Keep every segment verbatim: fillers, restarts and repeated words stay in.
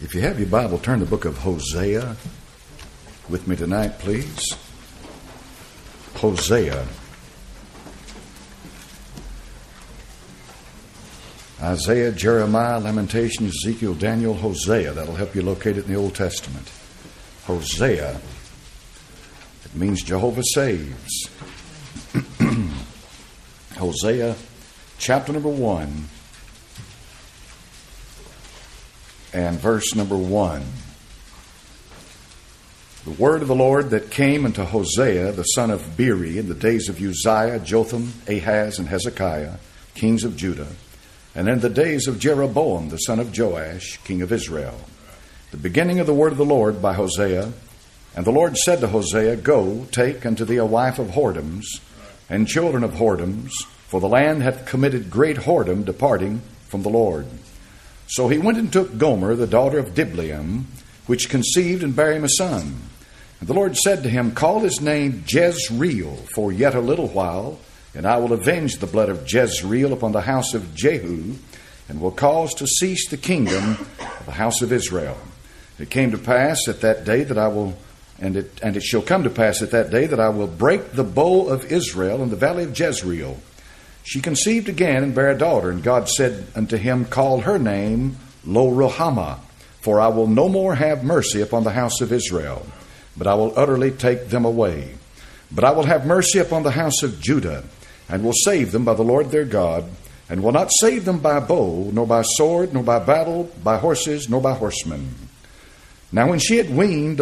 If you have your Bible, turn to the book of Hosea with me tonight, please. Hosea. Isaiah, Jeremiah, Lamentations, Ezekiel, Daniel, Hosea. That'll help you locate it in the Old Testament. Hosea. It means Jehovah saves. Hosea, chapter number one, and verse number one. The word of the Lord that came unto Hosea, the son of Beeri, in the days of Uzziah, Jotham, Ahaz, and Hezekiah, kings of Judah, and in the days of Jeroboam, the son of Joash, king of Israel. The beginning of the word of the Lord by Hosea. And the Lord said to Hosea, Go, take unto thee a wife of whoredoms, and children of whoredoms, for the land hath committed great whoredom, departing from the Lord. So he went and took Gomer, the daughter of Diblaim, which conceived and bare him a son. And the Lord said to him, Call his name Jezreel, for yet a little while, and I will avenge the blood of Jezreel upon the house of Jehu, and will cause to cease the kingdom of the house of Israel. It came to pass at that day that I will, and it and it shall come to pass at that day that I will break the bow of Israel in the valley of Jezreel. She conceived again and bare a daughter, and God said unto him, Call her name Lo-Ruhamah, for I will no more have mercy upon the house of Israel, but I will utterly take them away. But I will have mercy upon the house of Judah, and will save them by the Lord their God, and will not save them by bow, nor by sword, nor by battle, by horses, nor by horsemen. Now when she had weaned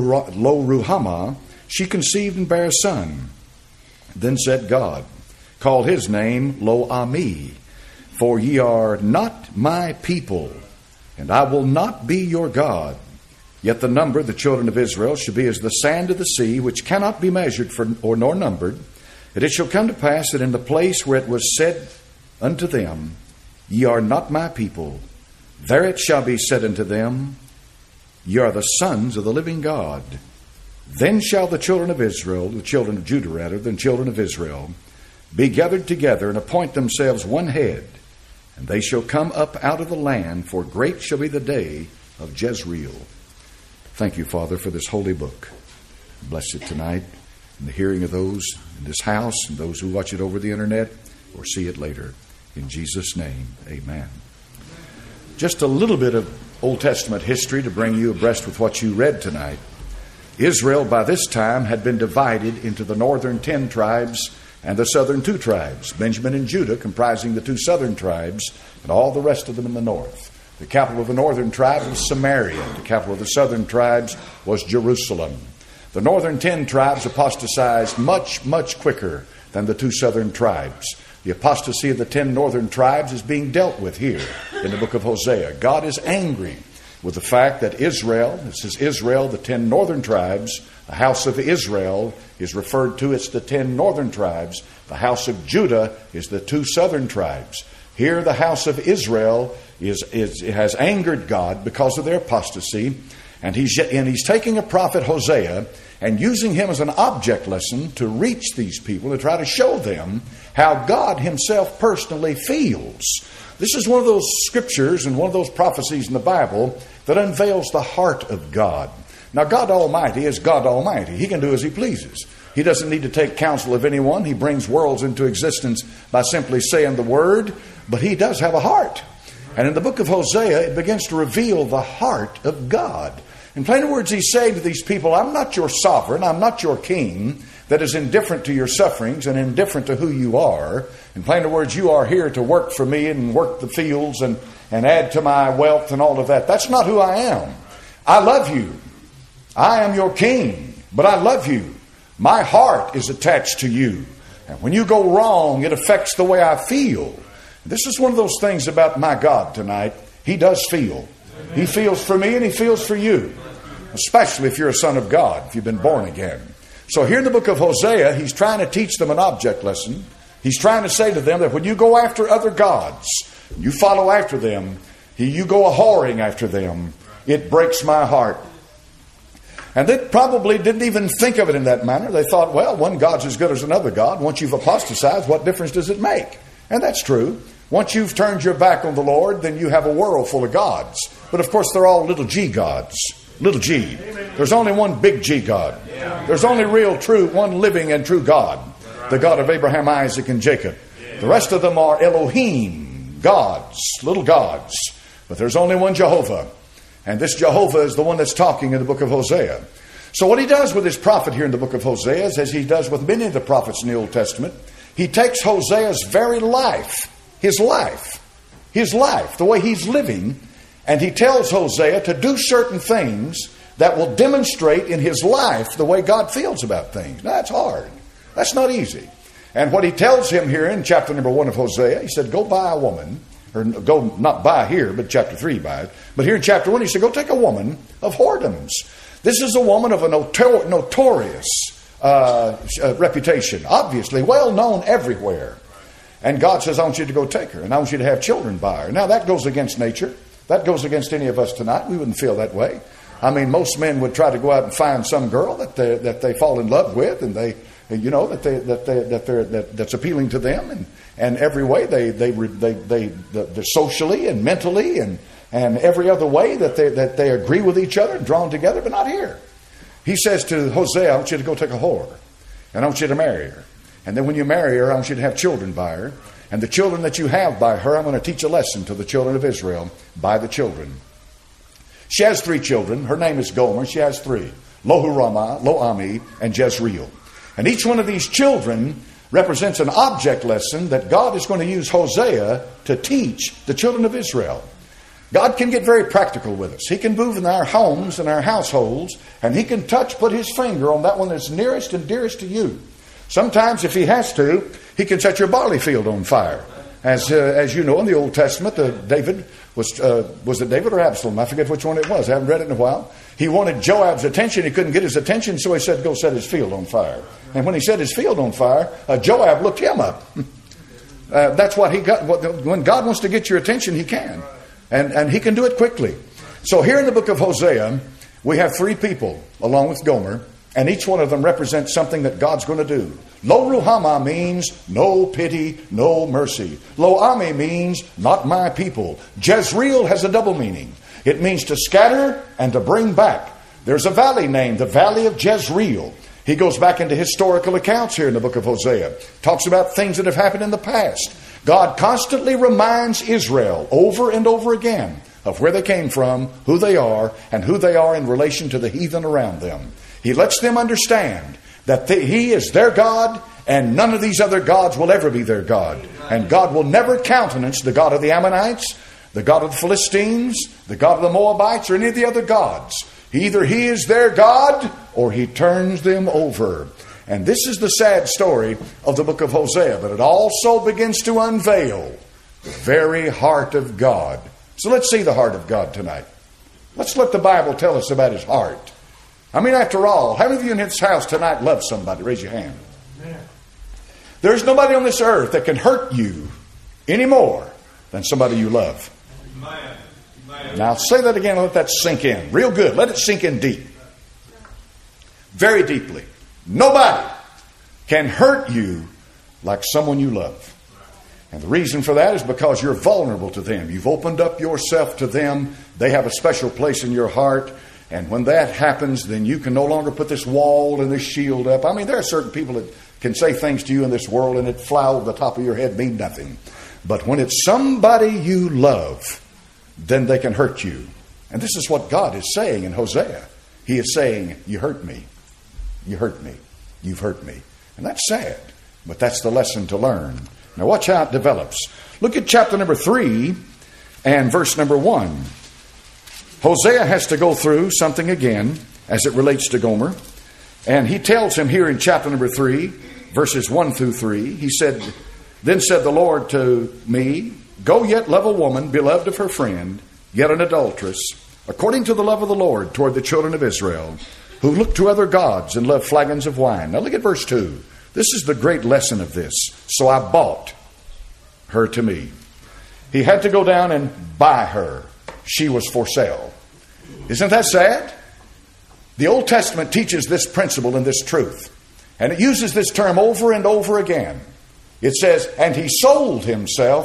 Lo-Ruhamah, she conceived and bare a son. Then said God, Call his name Lo-Ammi, for ye are not my people, and I will not be your God. Yet the number of the children of Israel shall be as the sand of the sea, which cannot be measured for, or nor numbered. And it shall come to pass that in the place where it was said unto them, Ye are not my people, there it shall be said unto them, Ye are the sons of the living God. Then shall the children of Israel, the children of Judah rather than children of Israel, be gathered together and appoint themselves one head, and they shall come up out of the land, for great shall be the day of Jezreel. Thank you, Father, for this holy book. Bless it tonight in the hearing of those in this house and those who watch it over the internet or see it later. In Jesus' name, amen. Just a little bit of Old Testament history to bring you abreast with what you read tonight. Israel by this time had been divided into the northern ten tribes and the southern two tribes, Benjamin and Judah comprising the two southern tribes, and all the rest of them in the north. The capital of the northern tribe was Samaria. The capital of the southern tribes was Jerusalem. The northern ten tribes apostatized much, much quicker than the two southern tribes. The apostasy of the ten northern tribes is being dealt with here in the book of Hosea. God is angry with the fact that Israel, this is Israel, the ten northern tribes, the house of Israel is referred to as the ten northern tribes. The house of Judah is the two southern tribes. Here the house of Israel is, is has angered God because of their apostasy, and he's, and he's taking a prophet Hosea and using him as an object lesson to reach these people, to try to show them how God himself personally feels. This is one of those scriptures and one of those prophecies in the Bible that unveils the heart of God. Now, God Almighty is God Almighty. He can do as he pleases. He doesn't need to take counsel of anyone. He brings worlds into existence by simply saying the word, but he does have a heart. And in the book of Hosea, it begins to reveal the heart of God. In plain words, he's saying to these people, I'm not your sovereign, I'm not your king that is indifferent to your sufferings and indifferent to who you are. In plain words, you are here to work for me and work the fields and, and add to my wealth and all of that. That's not who I am. I love you. I am your king, but I love you. My heart is attached to you. And when you go wrong, it affects the way I feel. This is one of those things about my God tonight. He does feel. He feels for me and he feels for you. Especially if you're a son of God, if you've been born again. So here in the book of Hosea, he's trying to teach them an object lesson. He's trying to say to them that when you go after other gods, you follow after them, you go a-whoring after them, it breaks my heart. And they probably didn't even think of it in that manner. They thought, well, one God's as good as another God. Once you've apostatized, what difference does it make? And that's true. Once you've turned your back on the Lord, then you have a world full of gods. But of course, they're all little g gods. Little g. There's only one big G God. There's only real, true, one living and true God. The God of Abraham, Isaac, and Jacob. The rest of them are Elohim, gods, little gods. But there's only one Jehovah. And this Jehovah is the one that's talking in the book of Hosea. So what he does with his prophet here in the book of Hosea is, as he does with many of the prophets in the Old Testament, he takes Hosea's very life, his life, his life, the way he's living, and he tells Hosea to do certain things that will demonstrate in his life the way God feels about things. Now, that's hard. That's not easy. And what he tells him here in chapter number one of Hosea, he said, go buy a woman, or go, not buy here, but chapter three buy it. But here in chapter one, he said, go take a woman of whoredoms. This is a woman of a notor- notorious uh, uh, reputation, obviously well known everywhere. And God says, I want you to go take her, and I want you to have children by her. Now, that goes against nature. That goes against any of us tonight. We wouldn't feel that way. I mean, most men would try to go out and find some girl that they, that they fall in love with, and they, you know, that they that they that they're that, that's appealing to them, and and every way they they they they they're socially and mentally and and every other way that they that they agree with each other and drawn together, but not here. He says to Hosea, I want you to go take a whore, and I want you to marry her, and then when you marry her, I want you to have children by her, and the children that you have by her, I'm going to teach a lesson to the children of Israel by the children. She has three children. Her name is Gomer. She has three. Lo-Hu-Ramah, Lo-Ami, and Jezreel. And each one of these children represents an object lesson that God is going to use Hosea to teach the children of Israel. God can get very practical with us. He can move in our homes and our households, and He can touch, put His finger on that one that's nearest and dearest to you. Sometimes, if He has to, He can set your barley field on fire. As uh, as you know, in the Old Testament, uh, David was uh, was it David or Absalom? I forget which one it was. I haven't read it in a while. He wanted Joab's attention. He couldn't get his attention, so he said, go set his field on fire. And when he set his field on fire, uh, Joab looked him up. uh, that's what he got. When God wants to get your attention, He can. And, and He can do it quickly. So here in the book of Hosea, we have three people, along with Gomer, and each one of them represents something that God's going to do. Lo-Ruhamah means no pity, no mercy. Lo-Ami means not my people. Jezreel has a double meaning. It means to scatter and to bring back. There's a valley named the Valley of Jezreel. He goes back into historical accounts here in the book of Hosea. Talks about things that have happened in the past. God constantly reminds Israel over and over again of where they came from, who they are, and who they are in relation to the heathen around them. He lets them understand that they, He is their God, and none of these other gods will ever be their God. And God will never countenance the God of the Ammonites, the God of the Philistines, the God of the Moabites, or any of the other gods. Either He is their God, or He turns them over. And this is the sad story of the book of Hosea, but it also begins to unveil the very heart of God. So let's see the heart of God tonight. Let's let the Bible tell us about His heart. I mean, after all, how many of you in this house tonight love somebody? Raise your hand. Amen. There's nobody on this earth that can hurt you any more than somebody you love. Amen. Amen. Now, say that again and let that sink in. Real good. Let it sink in deep. Very deeply. Nobody can hurt you like someone you love. And the reason for that is because you're vulnerable to them. You've opened up yourself to them. They have a special place in your heart. And when that happens, then you can no longer put this wall and this shield up. I mean, there are certain people that can say things to you in this world and it fly over the top of your head, mean nothing. But when it's somebody you love, then they can hurt you. And this is what God is saying in Hosea. He is saying, you hurt me. You hurt me. You've hurt me. And that's sad, but that's the lesson to learn. Now watch how it develops. Look at chapter number three and verse number one. Hosea has to go through something again as it relates to Gomer. And he tells him here in chapter number three, verses one through three, he said, Then said the Lord to me, Go yet love a woman, beloved of her friend, yet an adulteress, according to the love of the Lord toward the children of Israel, who look to other gods and love flagons of wine. Now look at verse two. This is the great lesson of this. So I bought her to me. He had to go down and buy her. She was for sale. Isn't that sad? The Old Testament teaches this principle and this truth. And it uses this term over and over again. It says, and he sold himself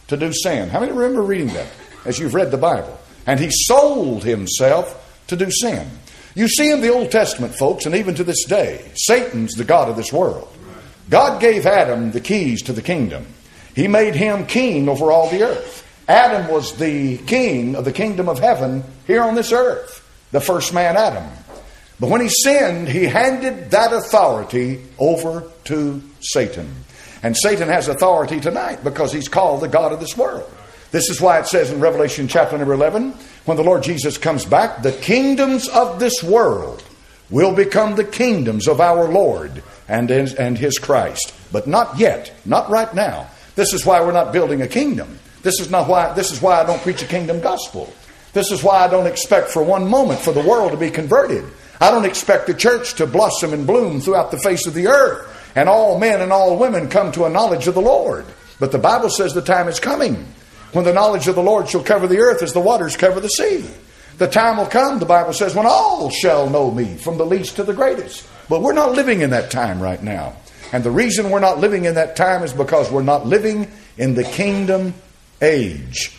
to do sin. How many remember reading that as you've read the Bible? And he sold himself to do sin. You see in the Old Testament, folks, and even to this day, Satan's the god of this world. God gave Adam the keys to the kingdom. He made him king over all the earth. Adam was the king of the kingdom of heaven here on this earth, the first man, Adam. But when he sinned, he handed that authority over to Satan. And Satan has authority tonight because he's called the god of this world. This is why it says in Revelation chapter number eleven, when the Lord Jesus comes back, the kingdoms of this world will become the kingdoms of our Lord and, and his Christ. But not yet, not right now. This is why we're not building a kingdom. This is not why, this is why I don't preach a kingdom gospel. This is why I don't expect for one moment for the world to be converted. I don't expect the church to blossom and bloom throughout the face of the earth and all men and all women come to a knowledge of the Lord. But the Bible says the time is coming when the knowledge of the Lord shall cover the earth as the waters cover the sea. The time will come, the Bible says, when all shall know me, from the least to the greatest. But we're not living in that time right now. And the reason we're not living in that time is because we're not living in the kingdom age.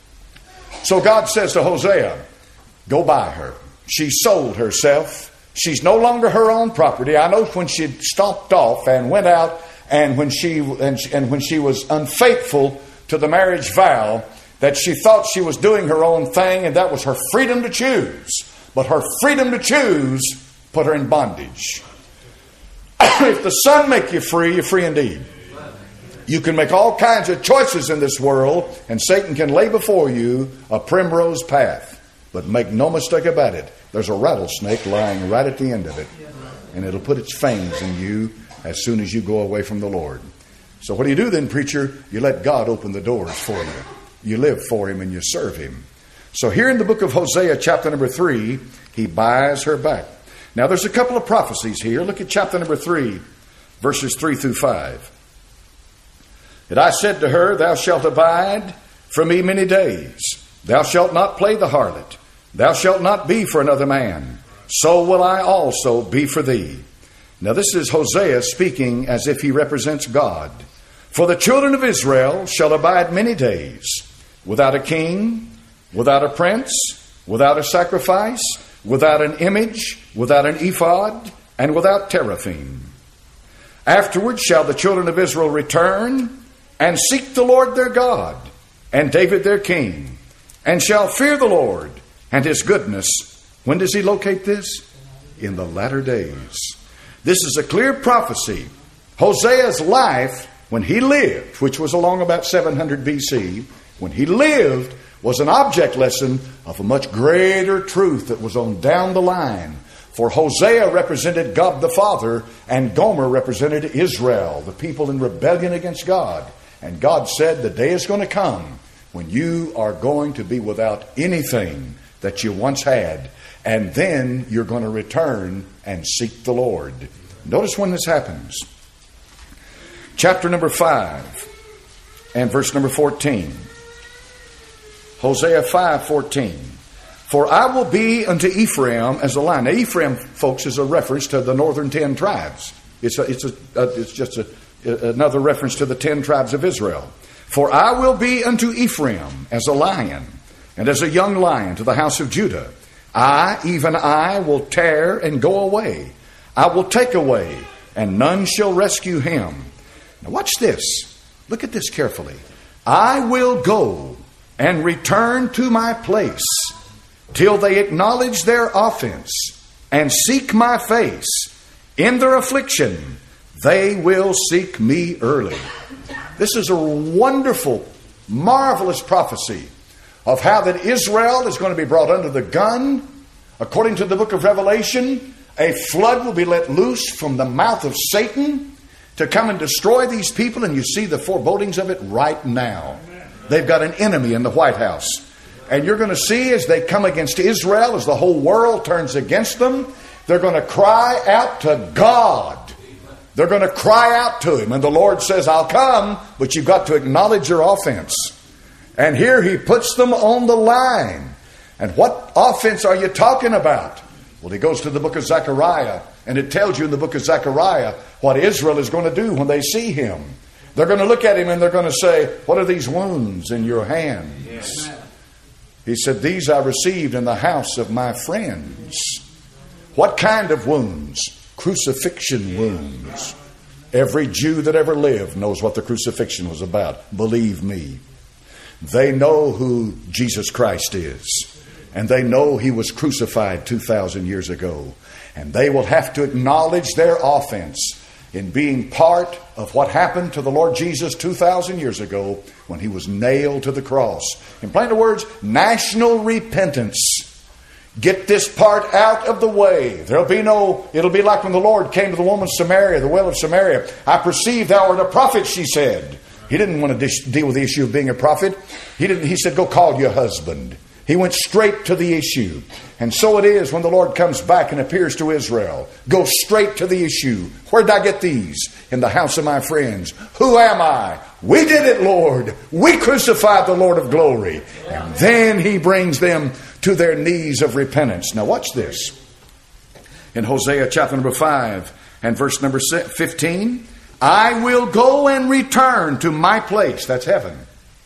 So God says to Hosea, go buy her. She sold herself. She's no longer her own property. I know when she stomped off and went out and when she and, she, and when she was unfaithful to the marriage vow, that she thought she was doing her own thing and that was her freedom to choose. But her freedom to choose put her in bondage. If the Son make you free, you're free indeed. You can make all kinds of choices in this world, and Satan can lay before you a primrose path. But make no mistake about it, there's a rattlesnake lying right at the end of it. And it'll put its fangs in you as soon as you go away from the Lord. So what do you do then, preacher? You let God open the doors for you. You live for him and you serve him. So here in the book of Hosea, chapter number three, he buys her back. Now there's a couple of prophecies here. Look at chapter number three, verses three through five. And I said to her, thou shalt abide from me many days. Thou shalt not play the harlot. Thou shalt not be for another man. So will I also be for thee. Now this is Hosea speaking as if he represents God. For the children of Israel shall abide many days, without a king, without a prince, without a sacrifice, without an image, without an ephod, and without teraphim. Afterward shall the children of Israel return and seek the Lord their God, and David their king, and shall fear the Lord and his goodness. When does he locate this? In the latter days. This is a clear prophecy. Hosea's life, when he lived, which was along about seven hundred B C, when he lived, was an object lesson of a much greater truth that was on down the line. For Hosea represented God the Father, and Gomer represented Israel, the people in rebellion against God. And God said, the day is going to come when you are going to be without anything that you once had. And then you're going to return and seek the Lord. Notice when this happens. Chapter number five and verse number fourteen. Hosea five fourteen. For I will be unto Ephraim as a lion. Now Ephraim, folks, is a reference to the northern ten tribes. It's a, it's a, uh, it's just a, another reference to the ten tribes of Israel. For I will be unto Ephraim as a lion, and as a young lion to the house of Judah. I, even I, will tear and go away. I will take away, and none shall rescue him. Now watch this. Look at this carefully. I will go and return to my place till they acknowledge their offense and seek my face. In their affliction, they will seek me early. This is a wonderful, marvelous prophecy of how that Israel is going to be brought under the gun. According to the book of Revelation, a flood will be let loose from the mouth of Satan to come and destroy these people. And you see the forebodings of it right now. They've got an enemy in the White House. And you're going to see as they come against Israel, as the whole world turns against them, they're going to cry out to God. They're going to cry out to him. And the Lord says, I'll come, but you've got to acknowledge your offense. And here he puts them on the line. And what offense are you talking about? Well, he goes to the book of Zechariah, and it tells you in the book of Zechariah what Israel is going to do when they see him. They're going to look at him and they're going to say, what are these wounds in your hands? Yes. He said, these I received in the house of my friends. What kind of wounds? Crucifixion wounds. Every Jew that ever lived knows what the crucifixion was about. Believe me. They know who Jesus Christ is. And they know he was crucified two thousand years ago. And they will have to acknowledge their offense in being part of what happened to the Lord Jesus two thousand years ago when he was nailed to the cross. In plain words, national repentance. Get this part out of the way. There'll be no, it'll be like when the Lord came to the woman of Samaria, the well of Samaria. I perceive thou art a prophet, she said. He didn't want to dish, deal with the issue of being a prophet. He didn't. He said, go call your husband. He went straight to the issue. And so it is when the Lord comes back and appears to Israel. Go straight to the issue. Where did I get these? In the house of my friends. Who am I? We did it, Lord. We crucified the Lord of glory. And then he brings them to their knees of repentance. Now watch this. In Hosea chapter number five and verse number fifteen. I will go and return to my place. That's heaven.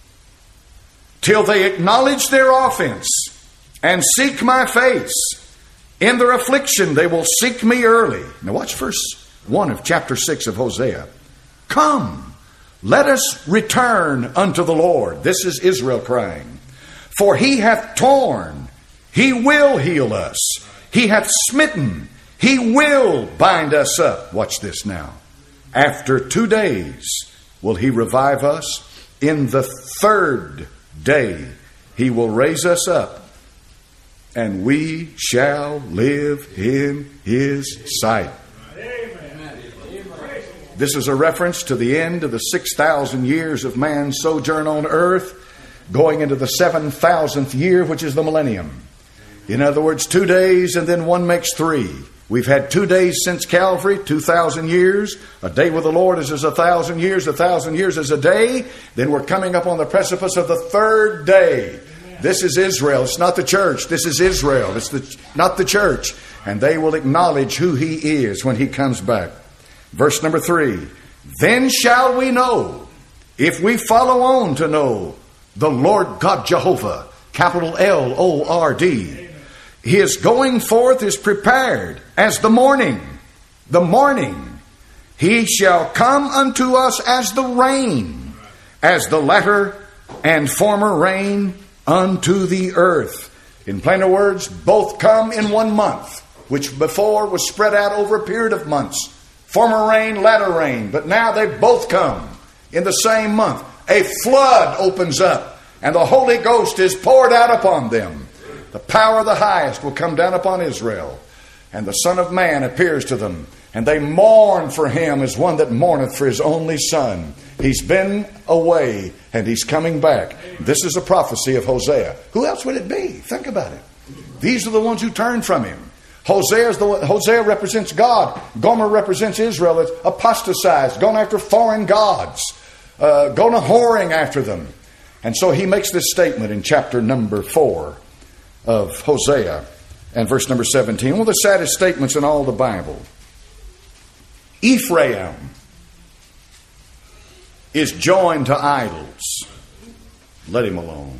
Till they acknowledge their offense and seek my face. In their affliction they will seek me early. Now watch verse one of chapter six of Hosea. Come, let us return unto the Lord. This is Israel crying. For he hath torn, he will heal us. He hath smitten, he will bind us up. Watch this now. After two days will he revive us. In the third day he will raise us up, and we shall live in his sight. Amen. This is a reference to the end of the six thousand years of man's sojourn on earth, going into the seven thousandth year, which is the millennium. In other words, two days and then one makes three. We've had two days since Calvary, two thousand years. A day with the Lord is as a thousand years. A thousand years is a day. Then we're coming up on the precipice of the third day. This is Israel. It's not the church. This is Israel. It's the, not the church. And they will acknowledge who he is when he comes back. Verse number three. Then shall we know, if we follow on to know, the Lord God Jehovah, capital L O R D. His going forth is prepared as the morning. The morning. He shall come unto us as the rain, as the latter and former rain unto the earth. In plainer words, both come in one month, which before was spread out over a period of months. Former rain, latter rain. But now they both come in the same month. A flood opens up, and the Holy Ghost is poured out upon them. The power of the highest will come down upon Israel. And the Son of Man appears to them. And they mourn for him as one that mourneth for his only son. He's been away and he's coming back. This is a prophecy of Hosea. Who else would it be? Think about it. These are the ones who turned from him. Hosea, is the, Hosea represents God. Gomer represents Israel that's apostatized, gone after foreign gods, uh, gone a whoring after them. And so he makes this statement in chapter number four of Hosea and verse number seventeen. One of the saddest statements in all the Bible. Ephraim is joined to idols. Let him alone.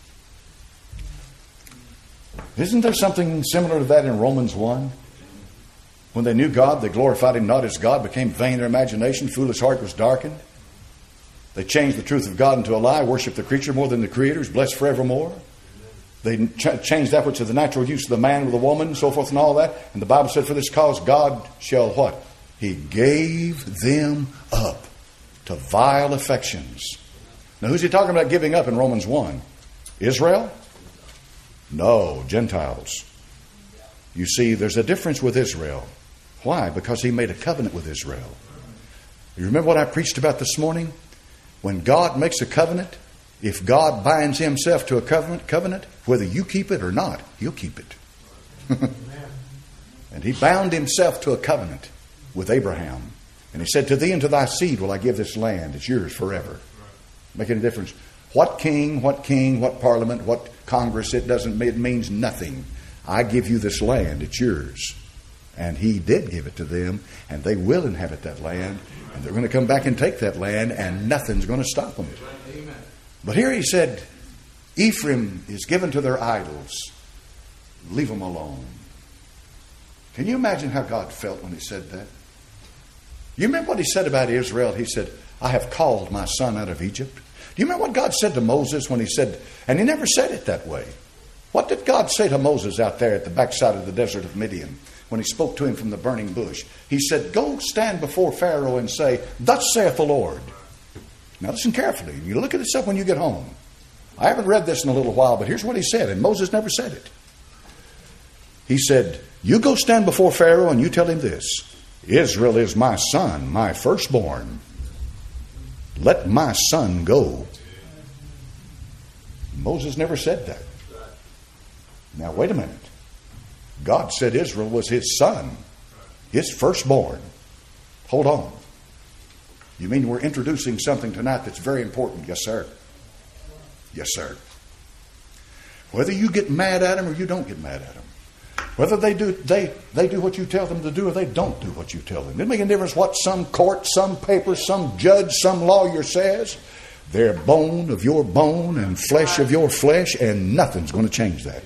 Isn't there something similar to that in Romans one? When they knew God, they glorified him not as God, became vain in their imagination, foolish heart was darkened. They changed the truth of God into a lie, worshiped the creature more than the Creator, is blessed forevermore. They ch- changed that which is the natural use of the man with the woman, so forth and all that. And the Bible said, for this cause God shall what? He gave them up to vile affections. Now who's he talking about giving up in Romans one? Israel? No, Gentiles. You see, there's a difference with Israel. Why? Because he made a covenant with Israel. You remember what I preached about this morning? When God makes a covenant, if God binds himself to a covenant, covenant, whether you keep it or not, he'll keep it. And he bound himself to a covenant with Abraham. And he said, to thee and to thy seed will I give this land. It's yours forever. Making a difference. What king, what king, what parliament, what Congress, it doesn't, it means nothing. I give you this land. It's yours. And he did give it to them, and they will inhabit that land, and they're going to come back and take that land, and nothing's going to stop them. Amen. But here he said, Ephraim is given to their idols. Leave them alone. Can you imagine how God felt when he said that? You remember what he said about Israel? He said, I have called my son out of Egypt. Do you remember what God said to Moses when he said, and he never said it that way. What did God say to Moses out there at the backside of the desert of Midian when he spoke to him from the burning bush? He said, go stand before Pharaoh and say, thus saith the Lord. Now listen carefully. You look at this up when you get home. I haven't read this in a little while, but here's what he said, and Moses never said it. He said, you go stand before Pharaoh and you tell him this, Israel is my son, my firstborn. Let my son go. Moses never said that. Now wait a minute. God said Israel was his son, his firstborn. Hold on. You mean we're introducing something tonight that's very important? Yes, sir. Yes, sir. Whether you get mad at them or you don't get mad at them, whether they do they, they do what you tell them to do or they don't do what you tell them, it doesn't make any difference what some court, some paper, some judge, some lawyer says. They're bone of your bone and flesh of your flesh, and nothing's going to change that.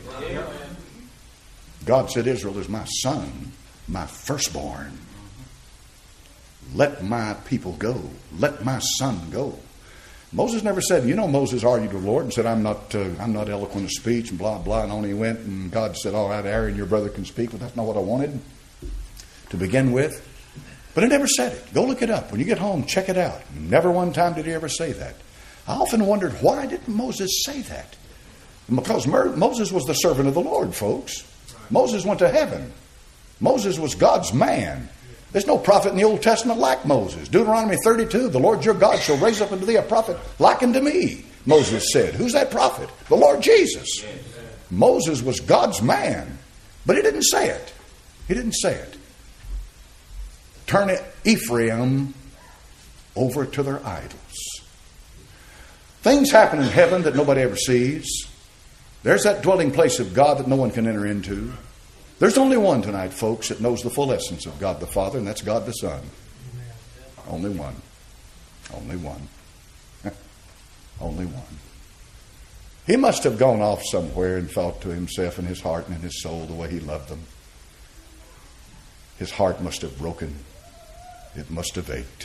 God said Israel is my son, my firstborn. Let my people go. Let my son go. Moses never said, you know, Moses argued with the Lord and said, I'm not uh, I'm not eloquent of speech and blah, blah. And on he went, and God said, all right, Aaron, your brother can speak. But that's not what I wanted to begin with. But he never said it. Go look it up. When you get home, check it out. Never one time did he ever say that. I often wondered, why didn't Moses say that? Because Moses was the servant of the Lord, folks. Moses went to heaven. Moses was God's man. There's no prophet in the Old Testament like Moses. Deuteronomy thirty-two, the Lord your God shall raise up unto thee a prophet like unto me, Moses said. Who's that prophet? The Lord Jesus. Moses was God's man, but he didn't say it. He didn't say it. Turn Ephraim over to their idols. Things happen in heaven that nobody ever sees. There's that dwelling place of God that no one can enter into. There's only one tonight, folks, that knows the full essence of God the Father, and that's God the Son. Only one. Only one. Only one. He must have gone off somewhere and thought to himself in his heart and in his soul the way he loved them. His heart must have broken. It must have ached.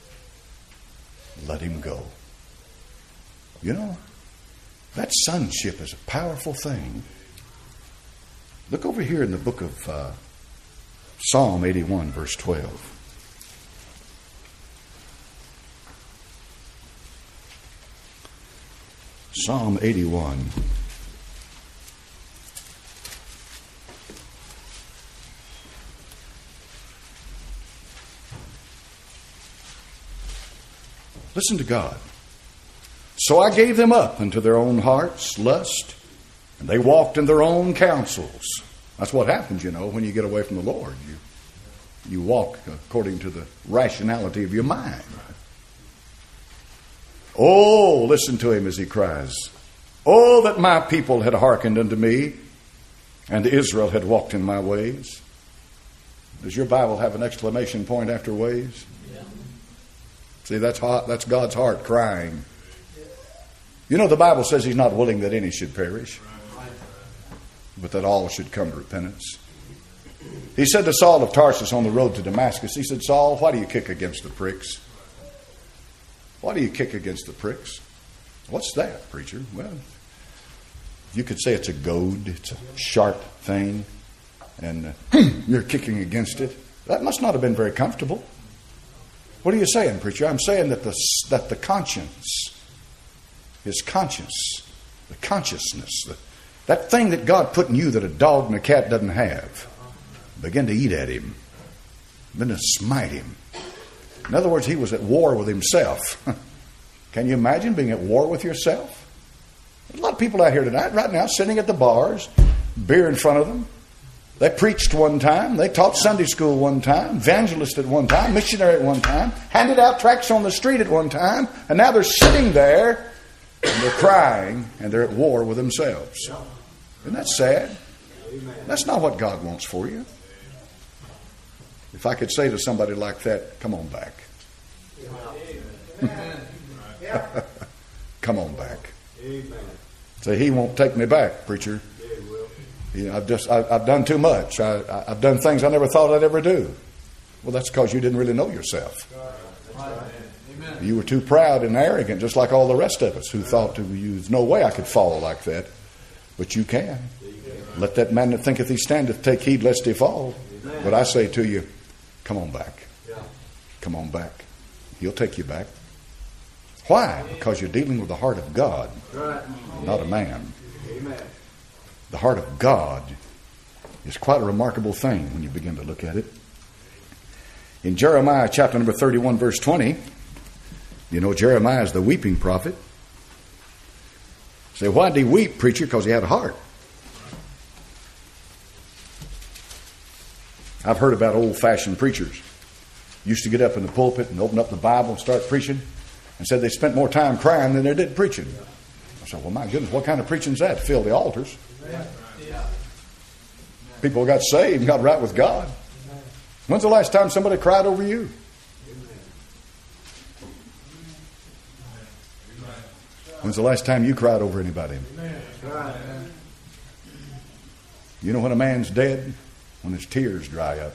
Let him go. You know, that sonship is a powerful thing. Look over here in the book of uh, Psalm eighty-one, verse twelve. Psalm eighty-one. Listen to God. So I gave them up unto their own hearts' lust, and they walked in their own counsels. That's what happens, you know, when you get away from the Lord. You, you walk according to the rationality of your mind. Oh, listen to him as he cries. Oh, that my people had hearkened unto me, and Israel had walked in my ways. Does your Bible have an exclamation point after ways? Yeah. See, that's hot, that's God's heart crying. You know, the Bible says he's not willing that any should perish, but that all should come to repentance. He said to Saul of Tarsus on the road to Damascus, he said, Saul, why do you kick against the pricks? Why do you kick against the pricks? What's that, preacher? Well, you could say it's a goad. It's a sharp thing. And uh, you're kicking against it. That must not have been very comfortable. What are you saying, preacher? I'm saying that the, that the conscience, his conscience, the consciousness, the, that thing that God put in you that a dog and a cat doesn't have, began to eat at him, began to smite him. In other words, he was at war with himself. Can you imagine being at war with yourself? There's a lot of people out here tonight, right now, sitting at the bars, beer in front of them. They preached one time. They taught Sunday school one time, evangelist at one time, missionary at one time, handed out tracts on the street at one time, and now they're sitting there and they're crying and they're at war with themselves. Isn't that sad? That's not what God wants for you. If I could say to somebody like that, come on back. Come on back. Say, he won't take me back, preacher. You know, I've just I, I've done too much. I, I, I've done things I never thought I'd ever do. Well, that's because you didn't really know yourself. You were too proud and arrogant, just like all the rest of us who thought to you, there's no way I could fall like that. But you can. Let that man that thinketh he standeth take heed lest he fall. But I say to you, come on back. Come on back. He'll take you back. Why? Because you're dealing with the heart of God, not a man. The heart of God is quite a remarkable thing when you begin to look at it. In Jeremiah chapter number thirty-one, verse twenty, you know Jeremiah is the weeping prophet. Say, why did he weep, preacher? Because he had a heart. I've heard about old-fashioned preachers. Used to get up in the pulpit and open up the Bible and start preaching, and said they spent more time crying than they did preaching. I said, well, my goodness, what kind of preaching is that? To fill the altars. People got saved and got right with God. When's the last time somebody cried over you? When's the last time you cried over anybody? You know when a man's dead? When his tears dry up.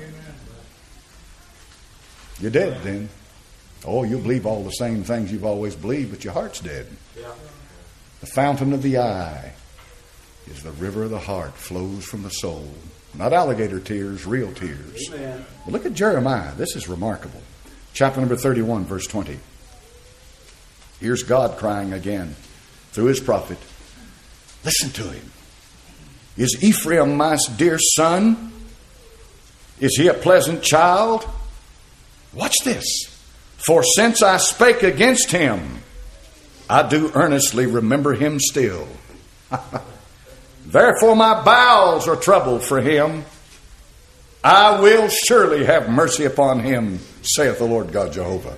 You're dead then. Oh, you'll believe all the same things you've always believed, but your heart's dead. The fountain of the eye is the river of the heart, flows from the soul. Not alligator tears, real tears. Well, look at Jeremiah. This is remarkable. Chapter number thirty-one, verse twenty. Here's God crying again through his prophet. Listen to him. Is Ephraim my dear son? Is he a pleasant child? Watch this. For since I spake against him, I do earnestly remember him still. Therefore my bowels are troubled for him. I will surely have mercy upon him, saith the Lord God Jehovah.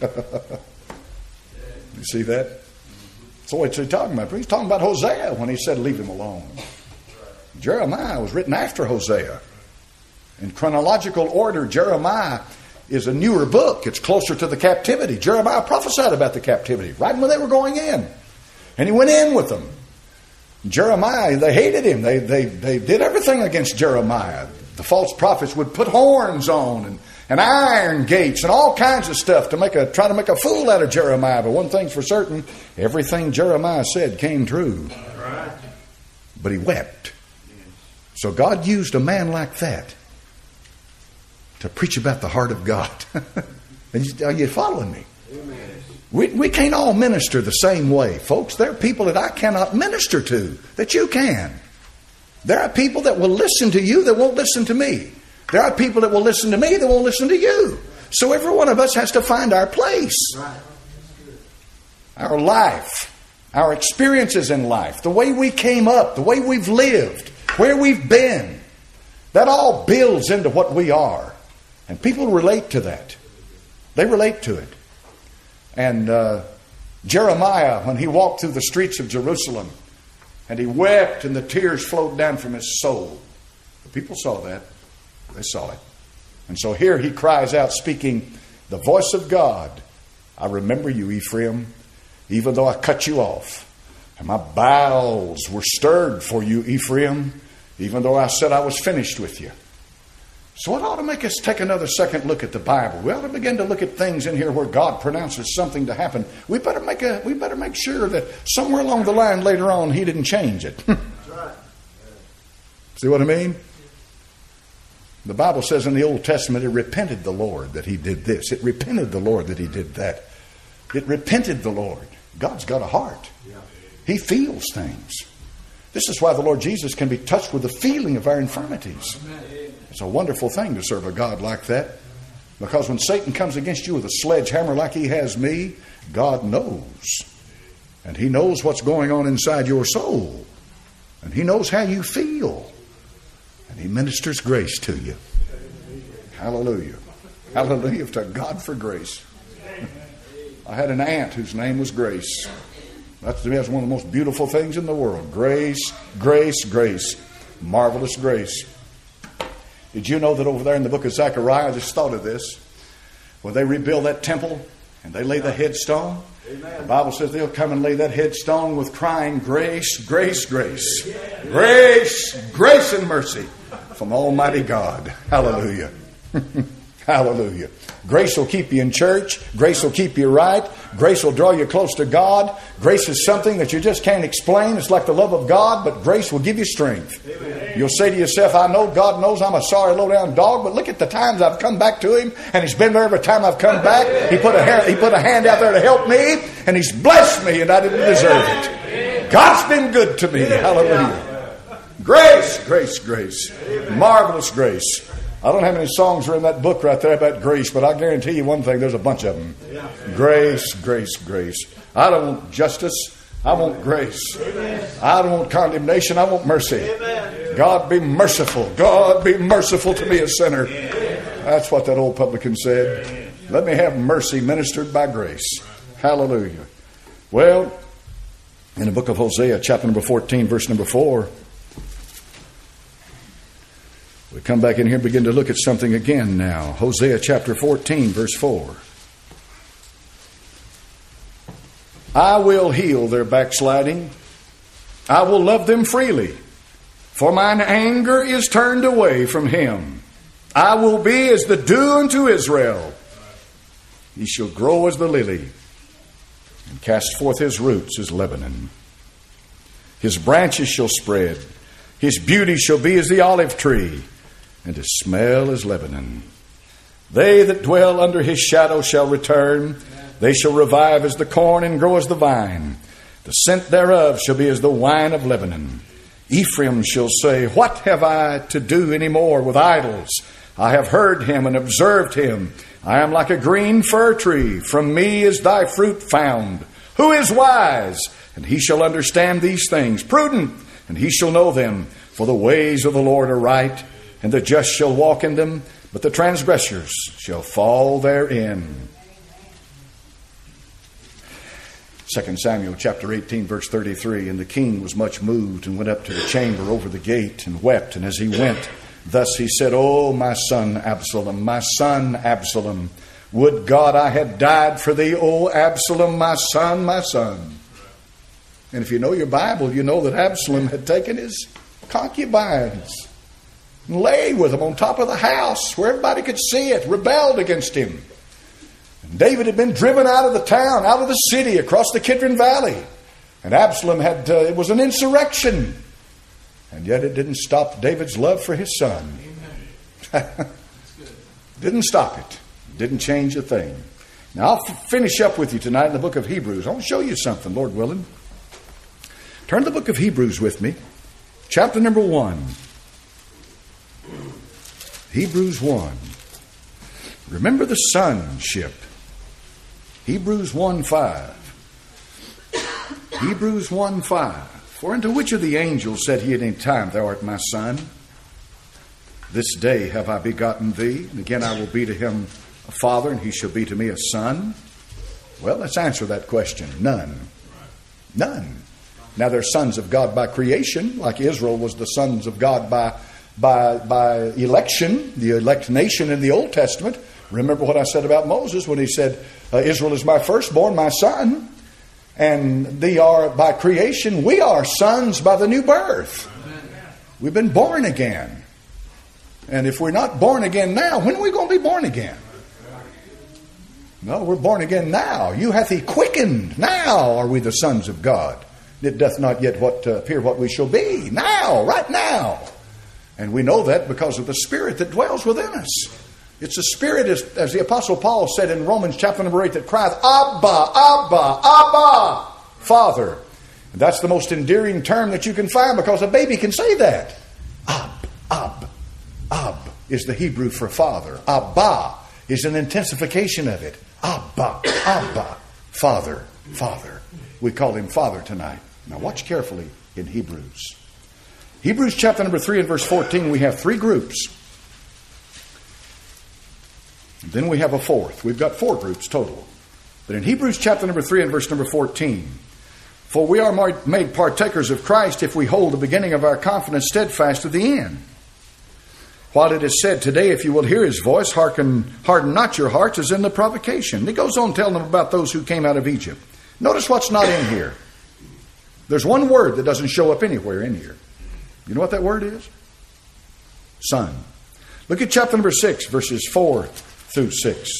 You see that? So what's he talking about? He's talking about Hosea when he said leave him alone. Jeremiah was written after Hosea. In chronological order, Jeremiah is a newer book. It's closer to the captivity. Jeremiah prophesied about the captivity right when they were going in. And he went in with them. Jeremiah, they hated him. They, they, they did everything against Jeremiah. The false prophets would put horns on and, and iron gates and all kinds of stuff to make a try to make a fool out of Jeremiah. But one thing's for certain, everything Jeremiah said came true. But he wept. So God used a man like that to preach about the heart of God. And you, are you following me? We, we can't all minister the same way, folks. There are people that I cannot minister to that you can. There are people that will listen to you that won't listen to me. There are people that will listen to me that won't listen to you. So every one of us has to find our place. Our life, our experiences in life, the way we came up, the way we've lived, where we've been, that all builds into what we are. And people relate to that. They relate to it. And uh, Jeremiah, when he walked through the streets of Jerusalem, and he wept and the tears flowed down from his soul. The people saw that. They saw it. And so here he cries out, speaking the voice of God. I remember you, Ephraim, even though I cut you off. And my bowels were stirred for you, Ephraim, even though I said I was finished with you. So it ought to make us take another second look at the Bible. We ought to begin to look at things in here where God pronounces something to happen. We better make a we better make sure that somewhere along the line later on he didn't change it. See what I mean? The Bible says in the Old Testament it repented the Lord that he did this. It repented the Lord that he did that. It repented the Lord. God's got a heart. He feels things. This is why the Lord Jesus can be touched with the feeling of our infirmities. It's a wonderful thing to serve a God like that. Because when Satan comes against you with a sledgehammer like he has me, God knows. And he knows what's going on inside your soul. And he knows how you feel. And he ministers grace to you. Hallelujah. Hallelujah to God for grace. I had an aunt whose name was Grace. That's, to me, that's one of the most beautiful things in the world. Grace, grace, grace. Marvelous grace. Did you know that over there in the book of Zechariah, I just thought of this, where they rebuild that temple and they lay the headstone? Amen. The Bible says they'll come and lay that headstone with crying, grace, grace, grace. Yeah. Grace, grace and mercy from Almighty God. Hallelujah. Hallelujah. Grace will keep you in church. Grace will keep you right. Grace will draw you close to God. Grace is something that you just can't explain. It's like the love of God, but grace will give you strength. Amen. You'll say to yourself, I know God knows I'm a sorry low-down dog, but look at the times I've come back to Him, and He's been there every time I've come back. He put a hand, he put a hand out there to help me, and He's blessed me, and I didn't deserve it. God's been good to me. Hallelujah. Grace, grace, grace. Marvelous grace. I don't have any songs are in that book right there about grace, but I guarantee you one thing, there's a bunch of them. Grace, grace, grace. I don't want justice. I want grace. I don't want condemnation. I want mercy. God be merciful. God be merciful to me, a sinner. That's what that old publican said. Let me have mercy ministered by grace. Hallelujah. Well, in the book of Hosea, chapter number fourteen, verse number four, we come back in here and begin to look at something again now. Hosea chapter fourteen, verse four. I will heal their backsliding. I will love them freely. For mine anger is turned away from him. I will be as the dew unto Israel. He shall grow as the lily and cast forth his roots as Lebanon. His branches shall spread. His beauty shall be as the olive tree, and his smell as Lebanon. They that dwell under his shadow shall return. They shall revive as the corn and grow as the vine. The scent thereof shall be as the wine of Lebanon. Ephraim shall say, what have I to do any more with idols? I have heard him and observed him. I am like a green fir tree. From me is thy fruit found. Who is wise? And he shall understand these things. Prudent, and he shall know them. For the ways of the Lord are right, and the just shall walk in them, but the transgressors shall fall therein. Second Samuel chapter eighteen, verse thirty-three. And the king was much moved, and went up to the chamber over the gate, and wept. And as he went, thus he said, O my son Absalom, my son Absalom, would God I had died for thee, O Absalom, my son, my son. And if you know your Bible, you know that Absalom had taken his concubines and lay with them on top of the house where everybody could see it, rebelled against him. And David had been driven out of the town, out of the city, across the Kidron Valley. And Absalom had, uh, it was an insurrection. And yet it didn't stop David's love for his son. Didn't stop it. Didn't change a thing. Now I'll f- finish up with you tonight in the book of Hebrews. I want to show you something, Lord willing. Turn to the book of Hebrews with me. Chapter number one. Hebrews one. Remember the sonship. Hebrews one five. Hebrews one five. For unto which of the angels said he at any time, Thou art my son? This day have I begotten thee, and again I will be to him a father, and he shall be to me a son. Well, let's answer that question. None. None. Now they're sons of God by creation, like Israel was the sons of God by, by, by election, the elect nation in the Old Testament. Remember what I said about Moses when he said, uh, Israel is my firstborn, my son. And they are by creation, we are sons by the new birth. We've been born again. And if we're not born again now, when are we going to be born again? No, we're born again now. You hath he quickened. Now are we the sons of God. It doth not yet what uh, appear what we shall be. Now, right now. And we know that because of the Spirit that dwells within us. It's a Spirit, as, as the Apostle Paul said in Romans chapter number eight, that crieth, Abba, Abba, Abba, Father. And that's the most endearing term that you can find, because a baby can say that. Ab, Ab, Ab is the Hebrew for father. Abba is an intensification of it. Abba, Abba, Father, Father. We call him Father tonight. Now watch carefully in Hebrews. Hebrews chapter number three and verse fourteen, we have three groups. Then we have a fourth. We've got four groups total. But in Hebrews chapter number three and verse number fourteen, for we are made partakers of Christ if we hold the beginning of our confidence steadfast to the end. While it is said today, if you will hear his voice, hearken, harden not your hearts as in the provocation. He goes on telling them about those who came out of Egypt. Notice what's not in here. There's one word that doesn't show up anywhere in here. You know what that word is? Son. Look at chapter number six, verses four through six.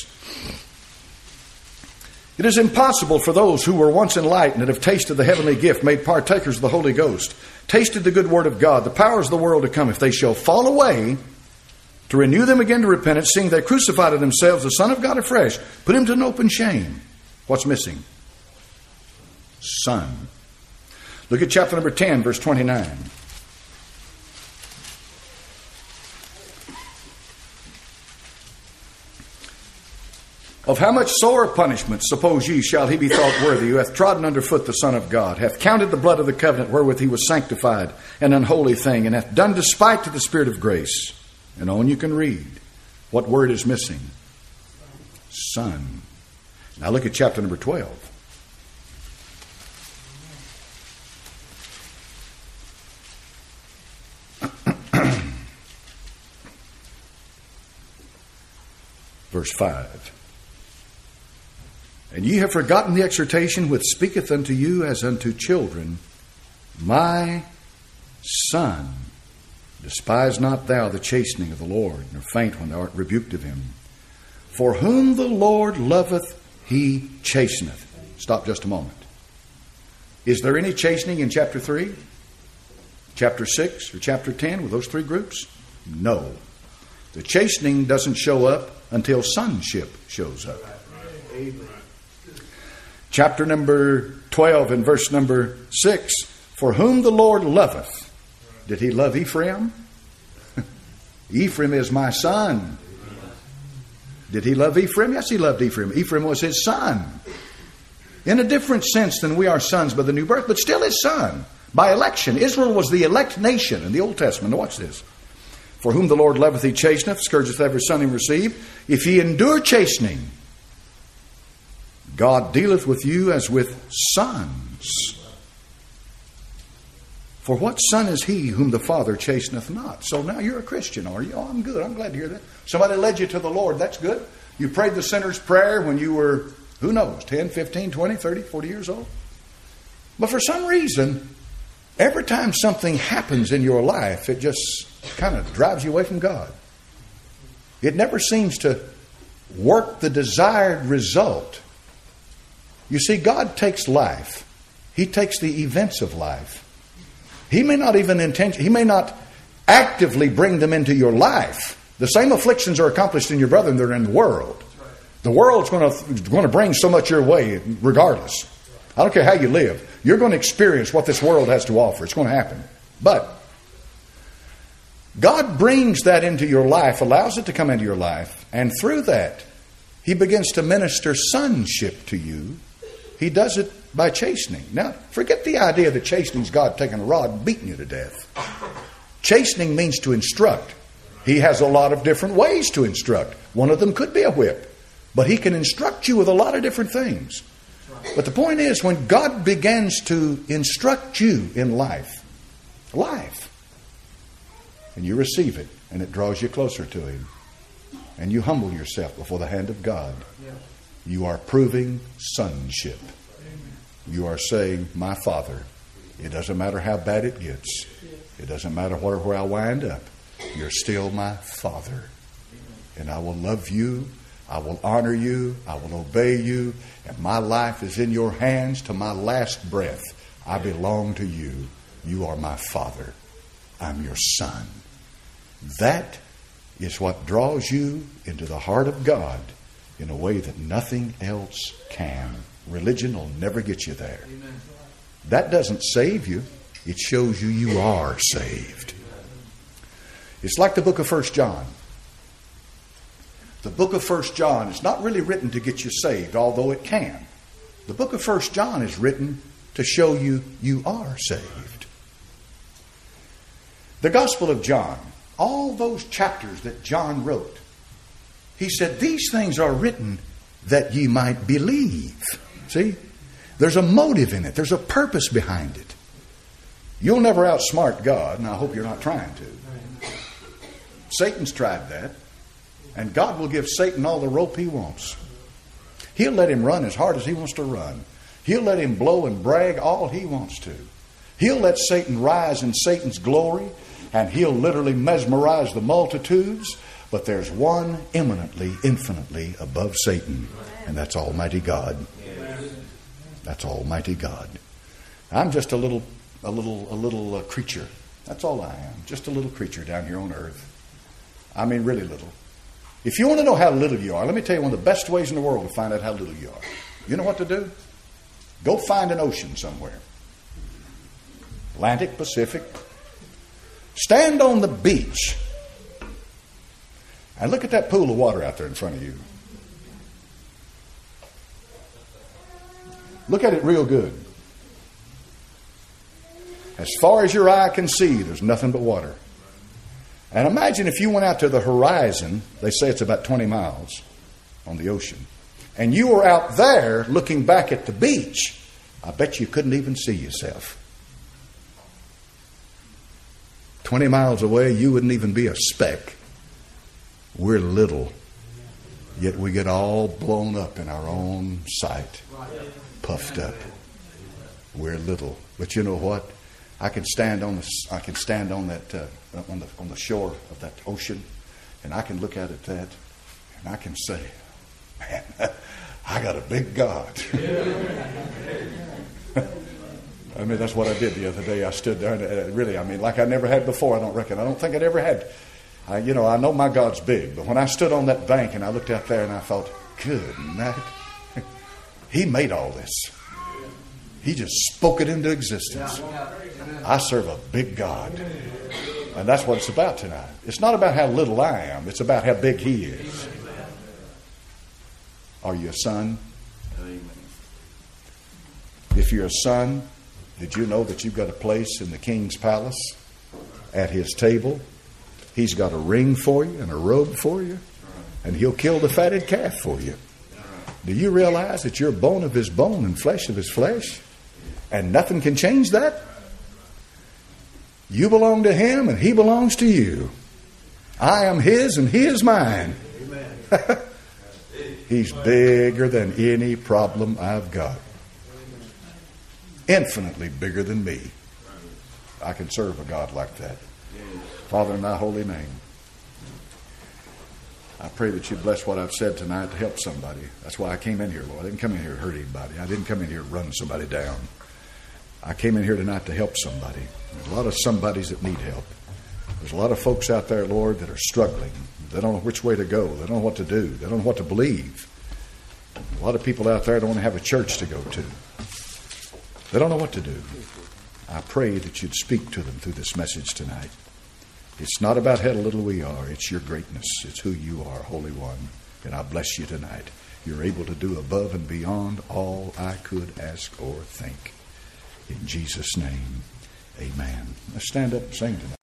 It is impossible for those who were once enlightened and have tasted the heavenly gift, made partakers of the Holy Ghost, tasted the good word of God, the powers of the world to come, if they shall fall away, to renew them again to repentance, seeing they crucified to themselves the Son of God afresh, put him to an open shame. What's missing? Son. Look at chapter number ten, verse twenty-nine. Of how much sore punishment, suppose ye, shall he be thought worthy, who hath trodden under foot the Son of God, hath counted the blood of the covenant wherewith he was sanctified, an unholy thing, and hath done despite to the Spirit of grace. And on you can read. What word is missing? Son. Now look at chapter number twelve. Verse five. And ye have forgotten the exhortation which speaketh unto you as unto children, my son, despise not thou the chastening of the Lord, nor faint when thou art rebuked of him. For whom the Lord loveth, he chasteneth. Stop just a moment. Is there any chastening in chapter three, chapter six, or chapter ten with those three groups? No. The chastening doesn't show up until sonship shows up. Chapter number twelve and verse number six. For whom the Lord loveth. Did he love Ephraim? Ephraim is my son. Did he love Ephraim? Yes, he loved Ephraim. Ephraim was his son. In a different sense than we are sons by the new birth, but still his son. By election. Israel was the elect nation in the Old Testament. Now watch this. For whom the Lord loveth, he chasteneth, scourgeth every son he receive. If ye endure chastening, God dealeth with you as with sons. For what son is he whom the Father chasteneth not? So now you're a Christian, are you? Oh, I'm good. I'm glad to hear that. Somebody led you to the Lord. That's good. You prayed the sinner's prayer when you were, who knows, ten, fifteen, twenty, thirty, forty years old. But for some reason, every time something happens in your life, it just kind of drives you away from God. It never seems to work the desired result. You see, God takes life. He takes the events of life. He may not even intention, He may not actively bring them into your life. The same afflictions are accomplished in your brethren that are in the world. The world's going to, going to bring so much your way regardless. I don't care how you live. You're going to experience what this world has to offer. It's going to happen. But God brings that into your life, allows it to come into your life, and through that, He begins to minister sonship to you. He does it by chastening. Now, forget the idea that chastening is God taking a rod and beating you to death. Chastening means to instruct. He has a lot of different ways to instruct. One of them could be a whip. But He can instruct you with a lot of different things. But the point is, when God begins to instruct you in life, life, and you receive it, and it draws you closer to Him, and you humble yourself before the hand of God, you are proving sonship. You are saying, my Father, it doesn't matter how bad it gets. It doesn't matter where, where I wind up. You're still my Father. And I will love you. I will honor you. I will obey you. And my life is in your hands to my last breath. I belong to you. You are my Father. I'm your son. That is what draws you into the heart of God in a way that nothing else can. Religion will never get you there. That doesn't save you. It shows you you are saved. It's like the book of First John. The book of First John is not really written to get you saved, although it can. The book of First John is written to show you you are saved. The Gospel of John, all those chapters that John wrote, he said, these things are written that ye might believe. See? There's a motive in it. There's a purpose behind it. You'll never outsmart God, and I hope you're not trying to. Satan's tried that. And God will give Satan all the rope he wants. He'll let him run as hard as he wants to run. He'll let him blow and brag all he wants to. He'll let Satan rise in Satan's glory, and he'll literally mesmerize the multitudes. But there's one eminently, infinitely above Satan, and that's Almighty God. That's Almighty God. I'm just a little, a little, a little uh, creature. That's all I am. Just a little creature down here on earth. I mean, really little. If you want to know how little you are, let me tell you one of the best ways in the world to find out how little you are. You know what to do? Go find an ocean somewhere. Atlantic, Pacific. Stand on the beach and look at that pool of water out there in front of you. Look at it real good. As far as your eye can see, there's nothing but water. And imagine if you went out to the horizon, they say it's about twenty miles on the ocean, and you were out there looking back at the beach. I bet you couldn't even see yourself. twenty miles away, you wouldn't even be a speck. We're little, yet we get all blown up in our own sight, puffed up. We're little. But you know what? I can stand on the I can stand on that uh, on the on the shore of that ocean, and I can look out at that, and I can say, "Man, I got a big God." I mean, that's what I did the other day. I stood there, and uh, really, I mean, like I never had before. I don't reckon. I don't think I'd ever had. I, you know, I know my God's big, but when I stood on that bank and I looked out there, and I thought, "Good night." He made all this. He just spoke it into existence. I serve a big God. And that's what it's about tonight. It's not about how little I am. It's about how big He is. Are you a son? If you're a son, did you know that you've got a place in the King's palace at His table? He's got a ring for you and a robe for you. And He'll kill the fatted calf for you. Do you realize that you're bone of His bone and flesh of His flesh? And nothing can change that? You belong to Him and He belongs to you. I am His and He is mine. He's bigger than any problem I've got. Infinitely bigger than me. I can serve a God like that. Father, in Thy holy name, I pray that You bless what I've said tonight to help somebody. That's why I came in here, Lord. I didn't come in here to hurt anybody. I didn't come in here to run somebody down. I came in here tonight to help somebody. There's a lot of somebodies that need help. There's a lot of folks out there, Lord, that are struggling. They don't know which way to go. They don't know what to do. They don't know what to believe. A lot of people out there don't want to have a church to go to. They don't know what to do. I pray that You'd speak to them through this message tonight. It's not about how little we are. It's Your greatness. It's who You are, Holy One. And I bless You tonight. You're able to do above and beyond all I could ask or think. In Jesus' name, amen. Let's stand up and sing tonight.